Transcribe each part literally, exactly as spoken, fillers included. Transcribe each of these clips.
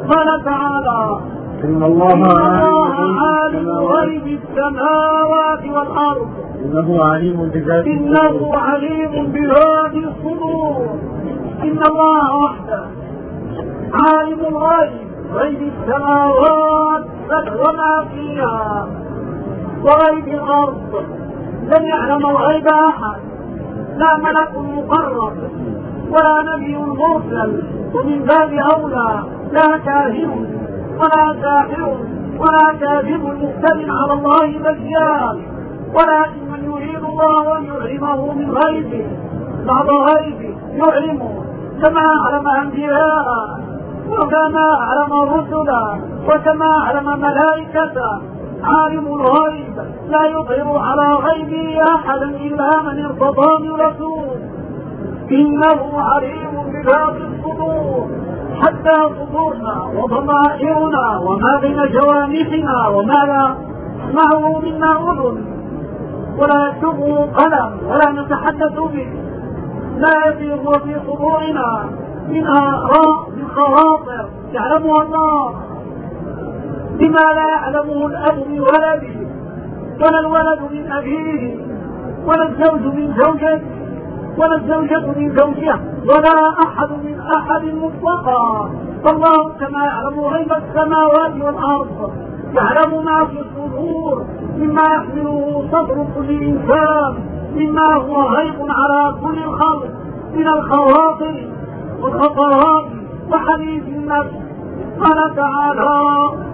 قال تعالى إن الله عالم غيب السماوات والأرض إنه عليم بذات إنه عليم بذات الصدور. إن الله وحده عالم الغيب غيب السماوات وما فيها وغيب الأرض. لم يعلم الغيب أحد، لا ملك مقرب ولا نبي مرسل، ومن باب أولى لا كاهن ولا ساحر ولا كاذب مفتر على الله دجال، ولكن من يريد الله أن يعلمه من غيبه بعض غيبه يعلمه، كما أعلم أنبياء وكما أعلم الرسل وكما أعلم ملائكته. عالم الغيب لا يظهر على غيبه أحدا إلا من ارتضى من رسول. إنه عليم بذات الصدور، حتى صدورنا وضمائرنا وما بين جوانحنا وما لا معه منا أذن ولا يكتبه قلم ولا نتحدث به، لا يفيض في صدورنا من آراء من خواطر يعلمها الله، بما لا يعلمه الأب من ولده ولا الولد من أبيه ولا الزوج من زوجته ولا الزوجة من زوجها ولا أحد من أحد مطلقا. فالله كما يعلم غيب السماوات والأرض يعلم ما في الصدور مما يحمله صدر كل إنسان، مما هو غيب على كل الخلق من الخواطر والخطرات وحديث النفس. قال تعالى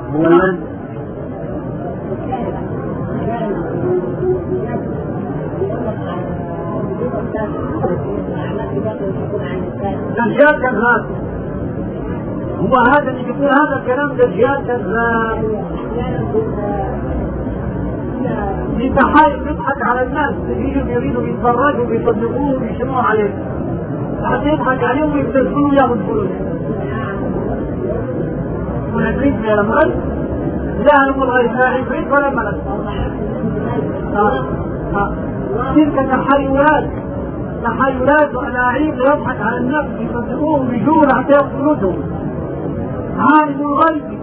دجال كذاب. هو هذا اللي يقول هذا الكلام دجال كذاب، بتحايل يضحك على الناس اللي يريدوا يتفرجوا ويصدقوه ويشمعوا عليه، حتى يضحك عليهم ويبتزلوا ياخذ فلوس. والعفريت يا رمال لا يعلم الغيب لا عفريت ولا ملك. تلك تحايلات تحايلات وألاعيب يضحك على النفس يصدقوهم ويجوه حتى يقتلوهم. عالم الغيب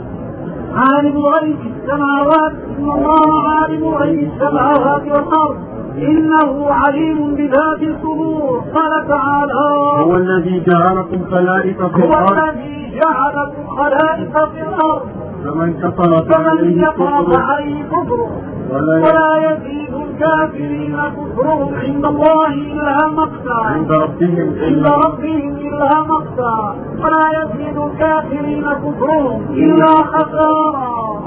عالم الغيب السماوات، إن الله عالم غيب السماوات والأرض إنه عليم بذات الصدور. قال تعالى هو الذي جعلكم خلائف في الأرض هو الذي جعلكم خلائف في الأرض فمن كفر فعليه كفره ولا يزيد الكافرين كفرهم عند الله إلا مقتا عند ربهم عند ربهم إلا مقتا ولا يزيد الكافرين كفرهم إلا خسارا.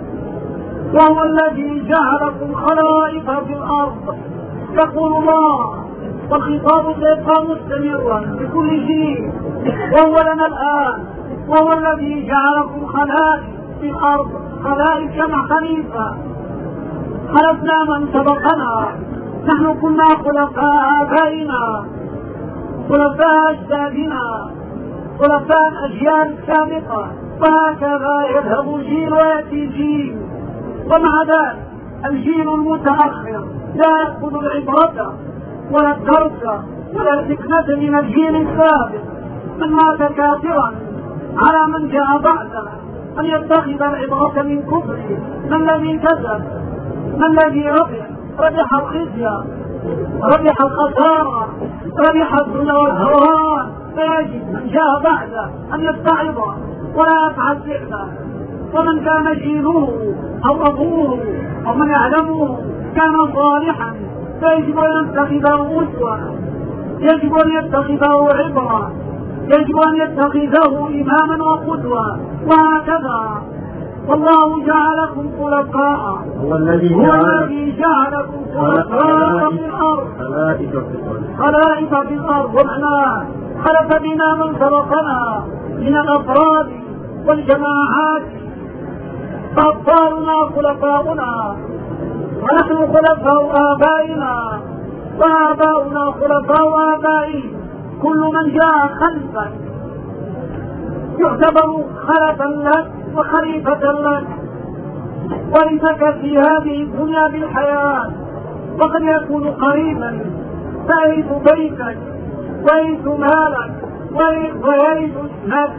وهو الذي جعلكم خلائف في الأرض. يقول الله والخطاب سيبقى مستمرا بكل شيء، وهو لنا الآن. وهو الذي جعلكم خلائف في الأرض، خلائف جمع خليفة، خلفنا من سبقنا، نحن كنا خلفاء آبائنا خلفاء أجدادنا خلفاء الأجيال السابقة، وهكذا يذهب جيل ويأتي جيل، ومع ذلك الجيل المتأخر لا يأخذ العبرة ولا الدرس ولا الحكمة من الجيل السابق. من مات كافرا على من جاء بعده أن يتخذ العبرة من كفره. من الذي كذب؟ من الذي ربح؟ ربح الخزي، ربح الخسارة، ربح الذل والهوان. فيجب من جاء بعده أن يتعظ ولا يفعل فعله. ومن كان جيله أو أبوه أو من يعلمه كان صالحا فيجب أن يتخذه أسوة، يجب أن يتخذه عبرة، يجب أن يتخذه إماما وقدوة، وهكذا. والله جعلكم خلفاء، هو الذي جعلكم خلفاء في الأرض خلائف في الأرض. ومعناه خلف بنا من سبقنا من الأفراد والجماعات، فأبطالنا خلفاؤنا ونحن خلفاء آبائنا وآباؤنا خلفاء آبائي. كل من جاء خلفا يعتبر خلفا لك وخليفة لك، ورثك في هذه الدنيا بالحياة، وقد يكون قريبا فيرث بيتك ويرث مالك ويرث اسمك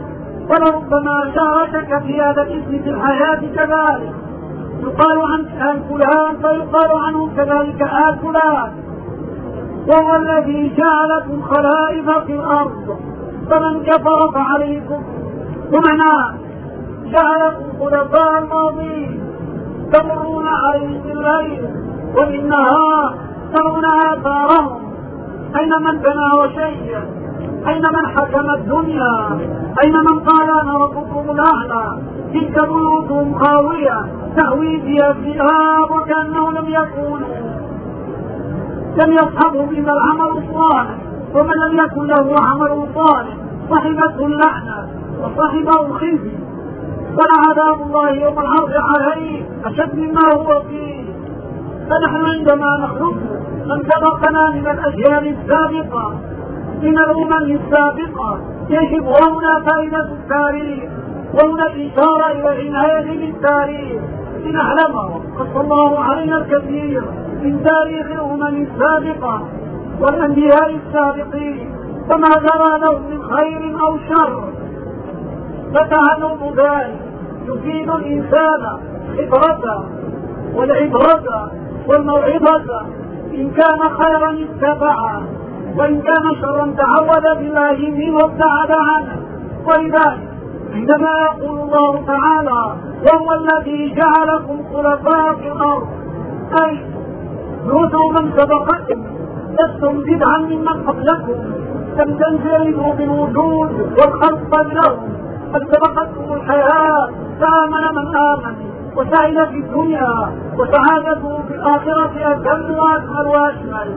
ولربما شاركك في هذا الاسم في الحياة كذلك، يقال عن آل فلان فيقال عنه كذلك آل فلان. وهو الذي جعلكم خلائف في الأرض فمن كفر فعليه كفر. ومعناه جعلكم خلفاء الماضين تمرون عليهم بالليل وبالنهار ترون آثارهم، أين من بنى وشيء، أين من حكم الدنيا، أين من قال أنا ربكم الأعلى، تلك بيوتهم خاوية تأوي فيها الذئاب وكأنه لم يكونوا لم يصحبوا بما العمل الصالح، ومن لم يكن له عمل صالح صحبته اللعنة وصحبه الخزي، ولعذاب الله يوم العرض عليه أشد مما هو فيه. فنحن عندما نخلق من سبقنا من الأجيال السابقة من الأمم السابقة يجب هنا فائدة التاريخ وهنا الإشارة إلى العناية بالتاريخ لنعلمه. قص الله علينا الكثير من تاريخ الأمم السابقة والأنبياء السابقين وما جرى لهم من خير أو شر، فتعلم ذلك يفيد الإنسان عبرة، والعبرة والموعظة إن كان خيرا اتبعه وإن كان شرا تعوذ بالله منه وابتعد عنه. ولذلك عندما يقول الله تعالى وهو الذي جعلكم خلفاء في الأرض، أي نوتوا من سبقكم لستم بدعا ممن قبلكم، لم تنزلوا بالوجود والخلق لهم، قد سبقتكم الحياة فآمن من آمن وسعد في الدنيا وسعادته في الآخرة أتم وأكمل وأشمل.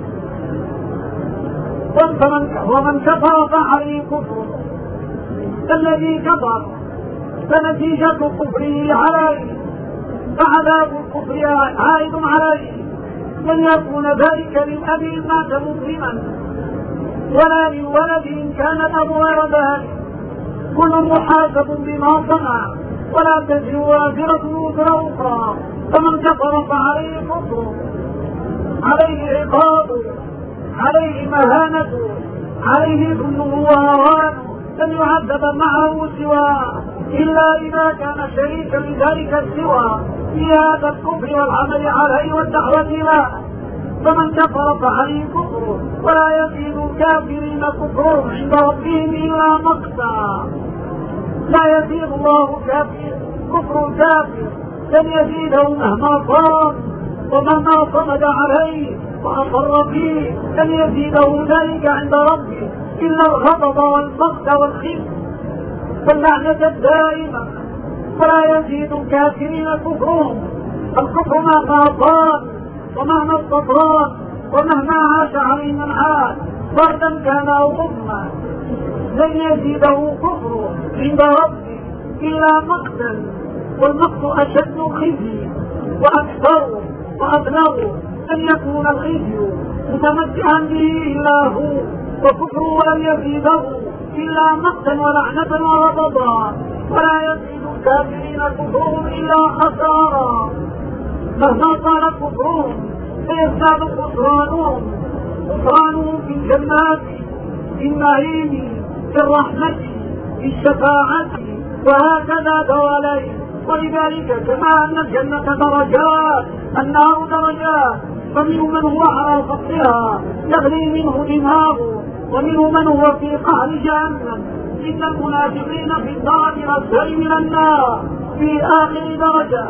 ومن كفر فعليه كفر، الذي كفر فنتيجة كفره عليه فعذاب الكفر عائد عليه، لن يكون ذلك للأب إن مات مسلما ولا للولد إن كان الأب غير ذلك، كل محاسب بما صنع ولا تزر وازرة وزر أخرى. فمن كفر فعليه كفر، عليه عقابه، عليه مهانته، عليه ذله وهوانه، لن يعذب معه سواه إلا إذا كان شريكا لذلك السوى في هذا الكفر والعمل عليه والدعوة له. فمن كفر فعليه كفر، ولا يزيد الكافرين كفرهم عند ربهم إلا مقتا. لا يزيد الله كافر كفر الكافر، لن يزيده مهما صام ومهما صمد عليه وأصر فيه، لن يزيده ذلك عند ربه إلا الغضب والبغض والخزي واللعنة الدائمة. ولا يزيد الكافرين كفرهم، الكفر مهما طال ومهما استطال ومهما عاش عليه من عاش بردا كان أو غما، لن يزيده كفر عند ربه إلا مقتا، والمقت أشد خزي وأكثر وأبلغ، أن يكون الخزي متمتعا به إلا هو، وكفره لن يزيده إلا مقتا ولعنة وغضبا. ولا يزيد الكافرين كفرهم إلا خسارا، مهما طال كفرهم فيزداد خسرانهم، خسرانهم في الجنات، في النعيم، في الرحمة، في الشفاعة، وهكذا دواليه. ولذلك كما أن الجنة درجات النار درجات، فمنه من هو على سطحها يغلي منه دماغه، ومنه من هو في قعر جهنم. إن المنافقين في الدرج الأسفل من النار في آخر درجة،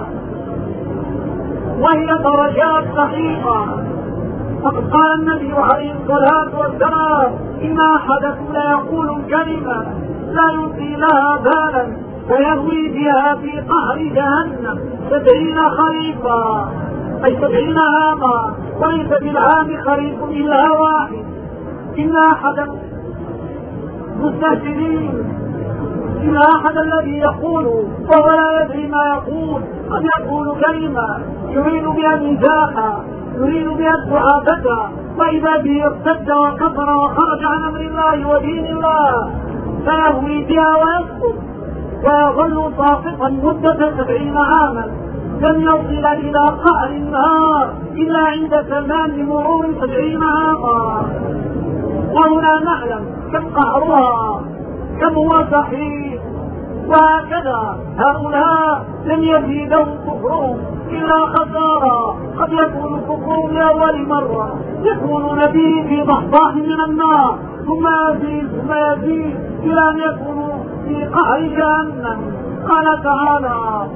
وهي درجات صحيحة. فقد قال النبي عليه الصلاة والسلام إن أحدكم ليقول كلمة لا يلقي لها بالا فيهوي بها في قعر جهنم سبعين خريفا، أي سبعين عاما، وليس بالعام خريف إلا واحد. إن أحدا مستهزئين، إن أحد الذي يقول وهو لا يدري ما يقول، قد يقول كلمة يريد بها النزاع، يريد بها الدعابة، وإذا به ارتد وكفر وخرج عن أمر الله ودين الله، فيهوي بها ويسقط ويظل ساقطا مدة سبعين عاما، لن يصل إلى قعر النار إلا عند تمام مرور سبعين عاما. وهنا نعلم كم قعرها، كم هو صحيح وهكذا هؤلاء لم يزيدهم كفرهم إلا خسارة. قد يكون كفرهم لأول مرة، يكونون به في ضحضاح من النار، ثم يزيد ثم يزيد إلى أن يكونوا في قعر جهنم. قال تعالى: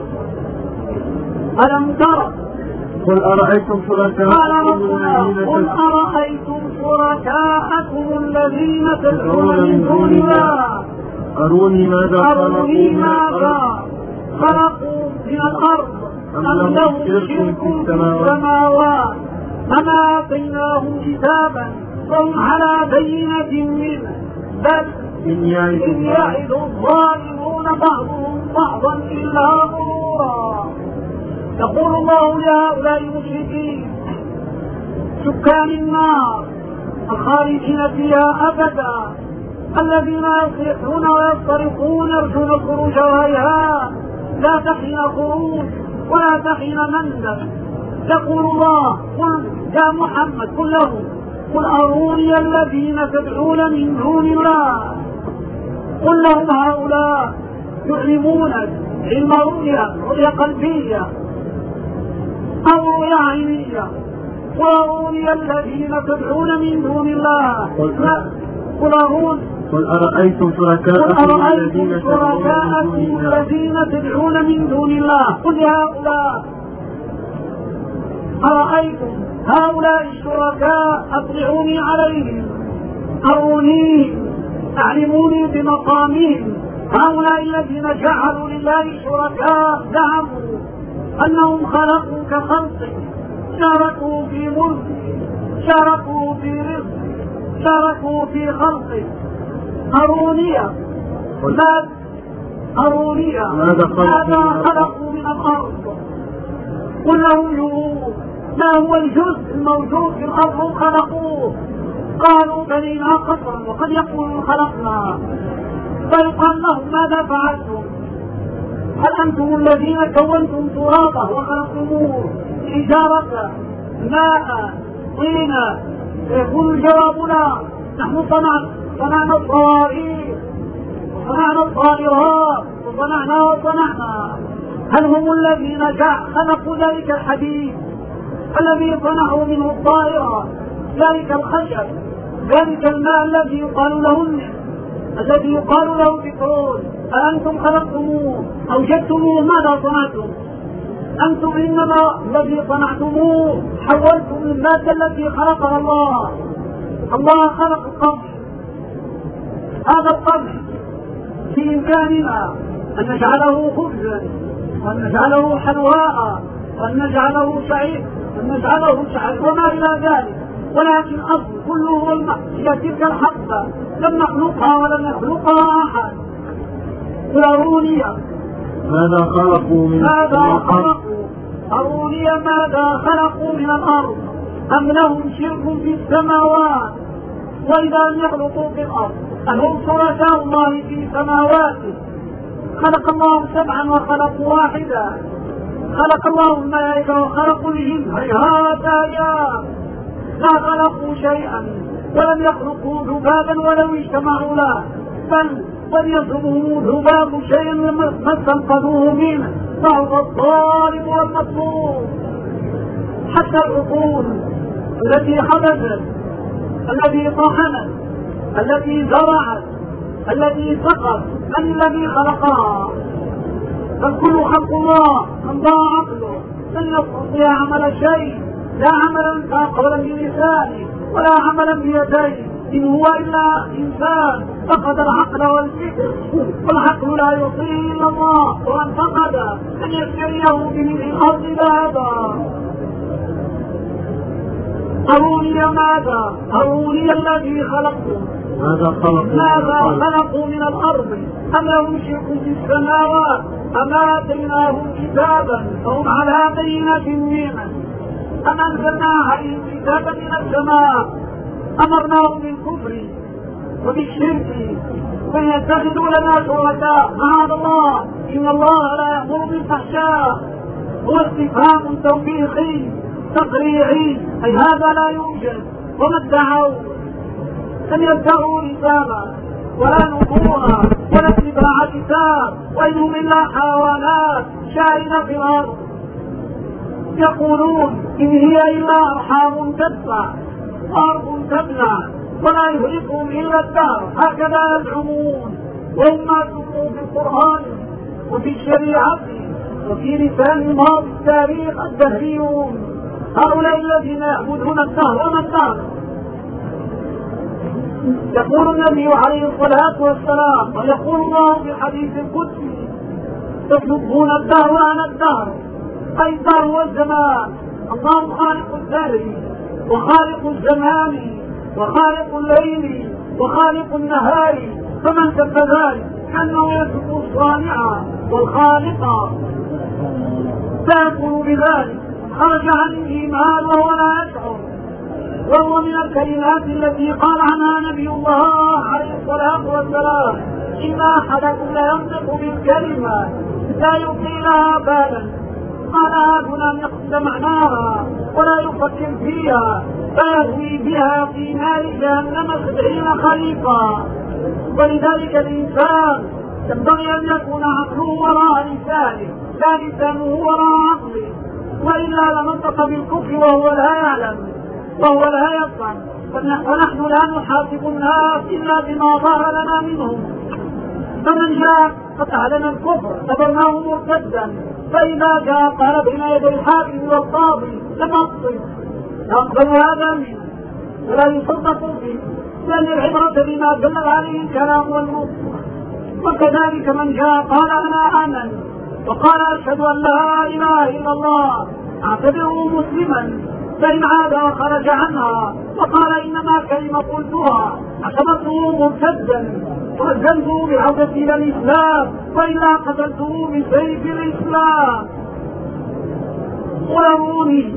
ألم ترى قل أرأيتم شركاءكم الذين قل أرأيتم شركاءكم الذين تدعون من دون الله أروني ماذا أروني ماذا خلقوا من الأرض أم لهم شرك في السماوات أم آتيناهم كتابا فهم على بينة منه بل إن يعد الظالمون بعضهم بعضا إلا غرورا. يقول الله لهؤلاء المشركين سكان النار الخالدين فيها أبدا، الذين يصيحون ويصطرخون يرجون الخروج وهيهات لا تحين خروج ولا تحين منزل. يقول الله: قل يا محمد قل لهم: قل أروني الذين تدعون من دون الله. قل لهم هؤلاء يعلمون علم رؤيا رؤيا قلبية أو رؤيا عينية. قل أروني الذين تدعون من دون الله. قل أروني قل أرأيتم شركاءكم الذين تدعون من دون الله. قل هؤلاء أرأيتم هؤلاء الشركاء أطلعوني عليهم، أروني أعلموني بمقامهم. هؤلاء الذين جعلوا لله شركاء زعموا أنهم خلقوا كخلقه، شاركوا في ملكه، شاركوا في رزقه، شاركوا في خلقه. أروني أروني ماذا خلقوا من الأرض. قل لهم ما هو الجزء الموجود في الأرض خلقوه. قالوا بنينا قصرا وقد يقولون خلقنا. فيقال لهم: ماذا فعلتم؟ هل أنتم الذين كونتم ترابه وخلقتموه حجارة ماء طينا؟ يقول الجواب: لا، نحن صنعنا الصواريخ وصنعنا الطائرات وصنعنا وصنعنا. هل هم الذين خلقوا ذلك الحديد الذي صنعوا منه الطائرة، ذلك الخشب، ذلك الماء الذي يقال له النفط، الذي يقال له البترول؟ أأنتم خلقتموه أوجدتموه؟ ماذا صنعتم؟ أنتم إنما الذي صنعتموه حولتم المادة التي خلقها الله. الله خلق القمح، هذا القمح في إمكاننا أن نجعله خبزا وأن نجعله حلواء وأن نجعله شعير وأن نجعله شعير وما إلى ذلك، ولكن أصل كله هو الماء. هي تلك الحبة لم نخلقها ولم يخلقها أحد. أروني ماذا خلقوا من ماذا خلقوا أروني ماذا خلقوا من الأرض أم لهم شرك في السماوات. وإذا لم يخلقوا في الأرض أهم شركاء الله في سماواته؟ خلق الله سبعا وخلقوا واحدا، خلق الله الملائكة وخلقوا الجن، هيهات هيهات، لا خلقوا شيئا ولم يخلقوا ذبابا ولو اجتمعوا له، بل قد يطلبهم الذباب شيئا ما استنقذوه منه، فهو الظالم والمظلوم. حتى العقول التي خبزت، الذي طحنت، الذي زرعت، الذي سقط، من الذي خلقها؟ فالكل خلق الله، من ضاع عقله لن يستطيع عمل شيء، لا عملا قولا بلسانه ولا عملا بيديه، إن هو إلا إنسان فقد العقل والفكر، والعقل لا يطيع إلا الله، ومن فقد أن يشتريه بملء الأرض ذهبا. أروني ماذا أروني الذي خلقته ماذا خلقوا ماذا خلقوا من الأرض أم لهم شرك في السماوات أم آتيناهم كتابا فهم على بينة منه أم أنزلنا عليهم كتابا من السماء أمرناهم بالكفر وبالشرك فيتخذوا لنا شركاء. معاذ الله، إن الله لا يأمر بالفحشاء. هو استفهام توبيخي تقريعي، أي هذا لا يوجد. وما ادعوا أن يدعوا رسالة ولا نبوها ولا اتباع كتاب، وإن هم إلا حيوانات شاردة في الأرض. يقولون إن هي إلا أرحام تدفع وأرض تبلع ولا يهلكهم إلا الدهر، هكذا يزعمون، وهم ما سموا في القرآن وفي الشريعة وفي لسان الماضي التاريخ الدهريون. هؤلاء الذين يعبدون الدهر وما الدهر. يقول النبي عليه الصلاة والسلام ويقول الله في الحديث القدسي: تحبون الدهر وأنا الدهر، أي الدهر والزمان. الله خالق الدهر وخالق الزمان وخالق الليل وخالق النهار، فمن سب ذلك أنه يسب الصانع والخالق فيكون بذلك خرج عن الإيمان وهو لا يشعر. وهو من الكلمات التي قال عنها نبي الله عليه الصلاة والسلام: إن أحدكم لينطق بالكلمة لا يلقي لها بالا، قالها دون يقصد معناها ولا يفكر فيها، فيهوي بها في نار جهنم سبعين خريفا. ولذلك الإنسان ينبغي أن يكون عقله وراء لسانه لا لسانه وراء عقله، وإلا لنطق بالكفر وهو لا يعلم وهو لا يفهم. ونحن لا نحاسب الناس إلا بما ظهر لنا منهم، فمن جاء قد أعلن الكفر اعتبرناه مرتدا، فإذا جاء قال بين يدي الحاكم والقاضي لم أقصد نقبل هذا منه ولا يصدق فيه، لأن العبرة بما دل عليه الكلام والنطق. وكذلك من جاء قال أنا آمن وقال أشهد أن لا إله إلا الله أعتبره مسلما، فإن عاد وخرج عنها وقال إنما كلمة قلتها اعتبرته مرتدا وأذنته بعودة إلى الإسلام، وإلا قتلته بسيف الإسلام. ويروني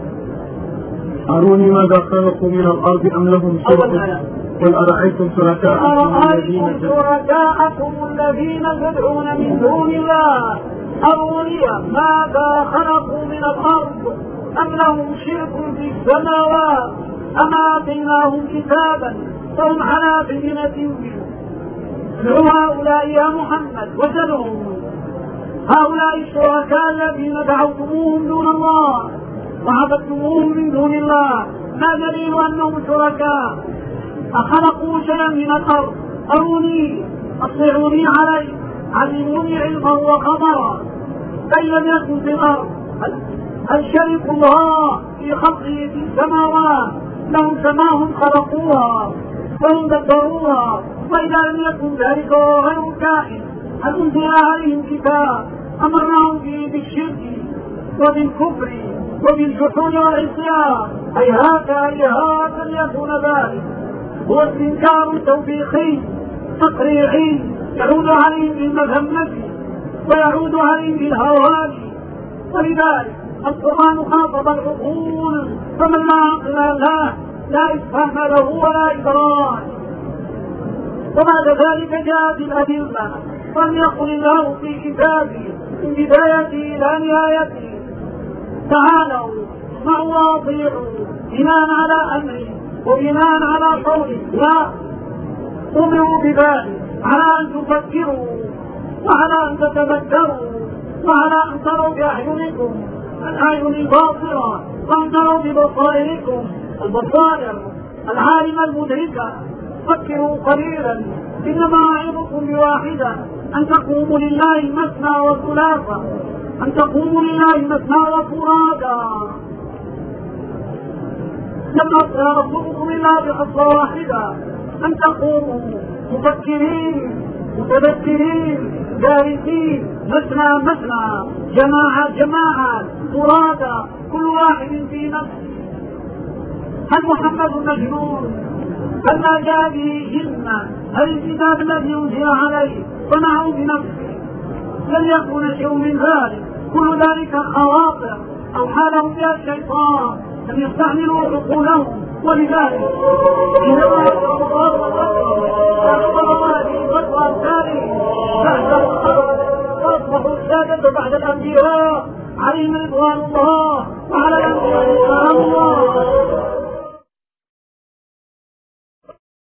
أروني ماذا خلقوا من الأرض أم لهم شرك، قل أرأيتم شركاءكم الذين شركاءكم الذين تدعون من دون الله أروني ماذا خلقوا من الأرض أم لهم شرك في السماوات أم آتيناهم كتابا فهم على بينة منه. ادعوا هؤلاء يا محمد وسلهم هؤلاء الشركاء الذين دعوتموهم دون الله وعبدتموهم من دون الله، ما دليل أنهم شركاء؟ أخلقوا شيئا من الأرض؟ أروني، أطلعوني عليه، علموني علما وخبرا. فإن لم يكن في الأرض هل شرك الله في خلقه في السماوات؟ لهم سماهم خلقوها وهم دبروها. وإذا لم يكن ذلك غير كائن هل أنزل عليهم كتاب أمرناهم فيه بالشرك وبالكفر وبالجحود والعصيان؟ هيهات هيهات أن يكون ذلك. هو استنكار توبيخي تقريعي يعود عليهم بالمذمة ويعود عليهم بالهوان. ولذلك القرآن خاطب العقول، فمن لا عقل له لا إفهام له ولا إدراك. وبعد ذلك جاءت الأدلة، فلم يقل الله في كتابه من بدايته إلى نهايته: تعالوا اسمعوا واطيعوا بناء على أمره وبناء على قوله. لا، أمروا بذلك على أن تفكروا وعلى أن تتذكروا وعلى أن تروا بأعينكم الأعين الباصرة وأن تروا ببصائركم البصائر العالمة المدركة. فكروا قليلا، إنما أعظكم بواحدة: أن تقوموا لله مثنى وثلاثة، أن تقوموا لله مثنى وفرادا. لم أرسلكم إلا بخطوة واحدة: أن تقوموا مفكرين متذكرين دارسين مثنى مثنى، جماعة جماعة، فرادا، كل واحد في نفسه. هل محمد مجنون؟ هل ما جاء به جنة؟ هل الكتاب الذي أنزل عليه صنعه بنفسه؟ لن يكون شيء من ذلك. كل ذلك خواطر أو حالهم بها الشيطان أن يستعملوا عقولهم. ولذلك إنما هذه الفترة الثانية بعد فأصبحوا السادة بعد الأنبياء عليهم رضوان الله وعلى الأنبياء رضوان الله.